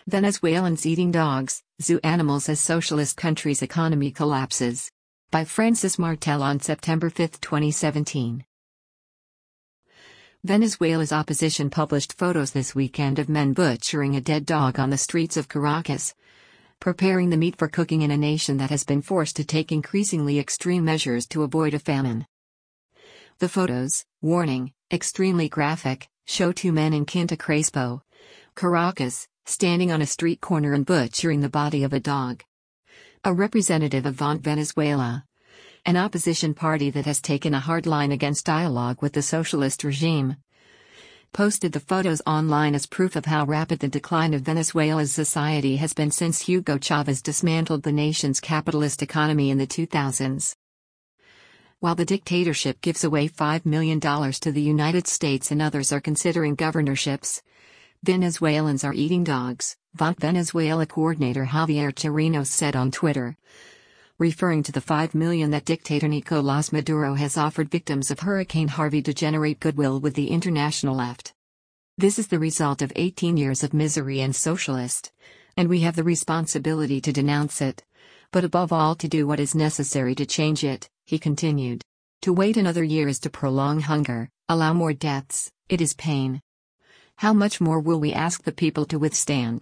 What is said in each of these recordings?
Venezuelans eating dogs, zoo animals as socialist country's economy collapses. By Francis Martel on September 5, 2017. Venezuela's opposition published photos this weekend of men butchering a dead dog on the streets of Caracas, preparing the meat for cooking in a nation that has been forced to take increasingly extreme measures to avoid a famine. The photos, warning, extremely graphic, show two men in Quinta Crespo, Caracas, standing on a street corner and butchering the body of a dog. A representative of Vont Venezuela, an opposition party that has taken a hard line against dialogue with the socialist regime, posted the photos online as proof of how rapid the decline of Venezuela's society has been since Hugo Chavez dismantled the nation's capitalist economy in the 2000s. While the dictatorship gives away $5 million to the United States and others are considering governorships, Venezuelans are eating dogs, Vont Venezuela coordinator Javier Chirinos said on Twitter, referring to the $5 million that dictator Nicolás Maduro has offered victims of Hurricane Harvey to generate goodwill with the international left. This is the result of 18 years of misery and socialist, and we have the responsibility to denounce it, but above all to do what is necessary to change it, he continued. To wait another year is to prolong hunger, allow more deaths, it is pain. How much more will we ask the people to withstand?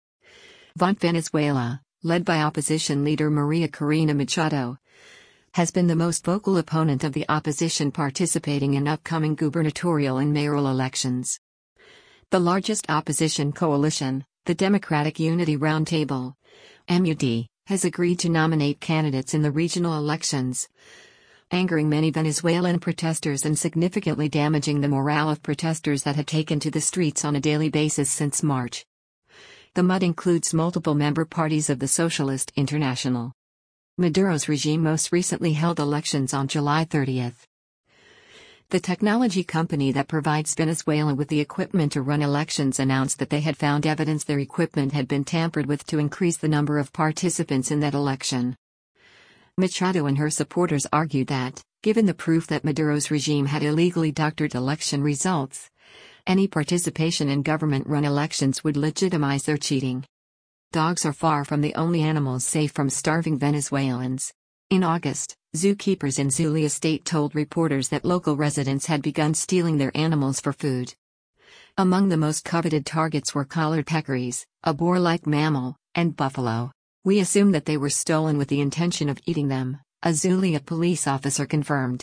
Vont Venezuela, led by opposition leader Maria Corina Machado, has been the most vocal opponent of the opposition participating in upcoming gubernatorial and mayoral elections. The largest opposition coalition, the Democratic Unity Roundtable, MUD, has agreed to nominate candidates in the regional elections, angering many Venezuelan protesters and significantly damaging the morale of protesters that have taken to the streets on a daily basis since March. The MUD includes multiple member parties of the Socialist International. Maduro's regime most recently held elections on July 30. The technology company that provides Venezuela with the equipment to run elections announced that they had found evidence their equipment had been tampered with to increase the number of participants in that election. Machado and her supporters argued that, given the proof that Maduro's regime had illegally doctored election results, any participation in government-run elections would legitimize their cheating. Dogs are far from the only animals safe from starving Venezuelans. In August, zookeepers in Zulia State told reporters that local residents had begun stealing their animals for food. Among the most coveted targets were collared peccaries, a boar-like mammal, and buffalo. We assumed that they were stolen with the intention of eating them, a Zulia police officer confirmed.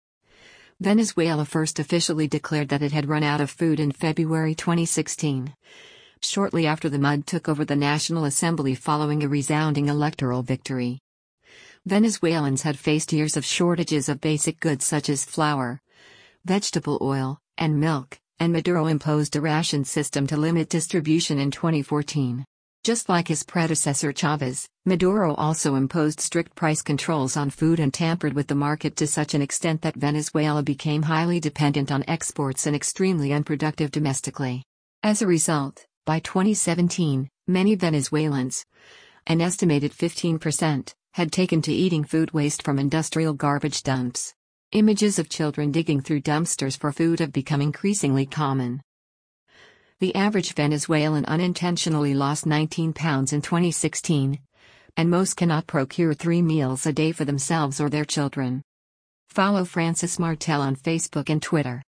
Venezuela first officially declared that it had run out of food in February 2016, shortly after the MUD took over the National Assembly following a resounding electoral victory. Venezuelans had faced years of shortages of basic goods such as flour, vegetable oil, and milk, and Maduro imposed a ration system to limit distribution in 2014. Just like his predecessor Chavez, Maduro also imposed strict price controls on food and tampered with the market to such an extent that Venezuela became highly dependent on exports and extremely unproductive domestically. As a result, by 2017, many Venezuelans, an estimated 15%, had taken to eating food waste from industrial garbage dumps. Images of children digging through dumpsters for food have become increasingly common. The average Venezuelan unintentionally lost 19 pounds in 2016, and most cannot procure 3 meals a day for themselves or their children. Follow Francis Martel on Facebook and Twitter.